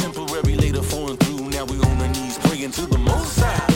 temporary, later falling through. Now we on our knees praying to the Most High.